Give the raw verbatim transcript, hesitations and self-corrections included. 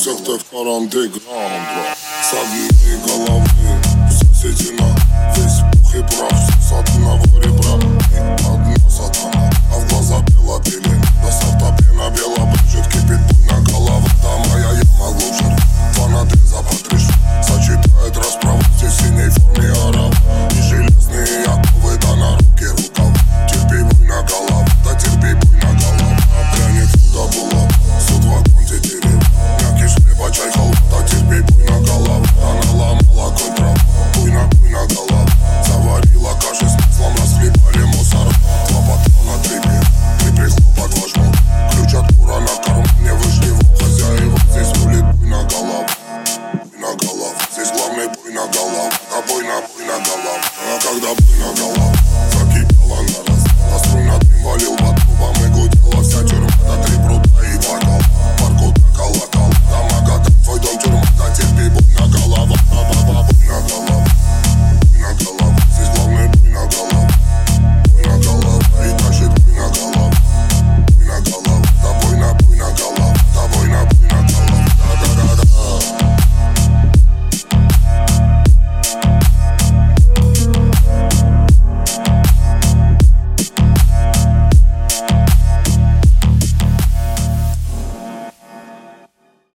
всех ты в андеграунд, брат. С одной головы соседи на весь пух и прах. Все сады на горе, брат. И одна сатана, а в глаза бела пелена. До сорта пена бела брызжет, кипит буйна голова. Там моя яма глубже, фанаты запотришь. Сочетает расправу все в синей форме араб. И железные оковы, да на руки рукав. Терпи буйна голова, да терпи буйна голова. Пряник сюда было, суд вагон тетерев. Мякиш хлеба, чай, халва, да терпи буйна голова. Да наломала конь трав, буйна, буйна голова. Заварила каши с маслом, расхлебали мусор. Два патрона, три пир, три прихлопа, два жмут. Ключ от кура на кармане, вышли в хозяева. Здесь рулит буйна голова, буйна голова. Здесь главный буйна голова, да буйна, буйна голова. А когда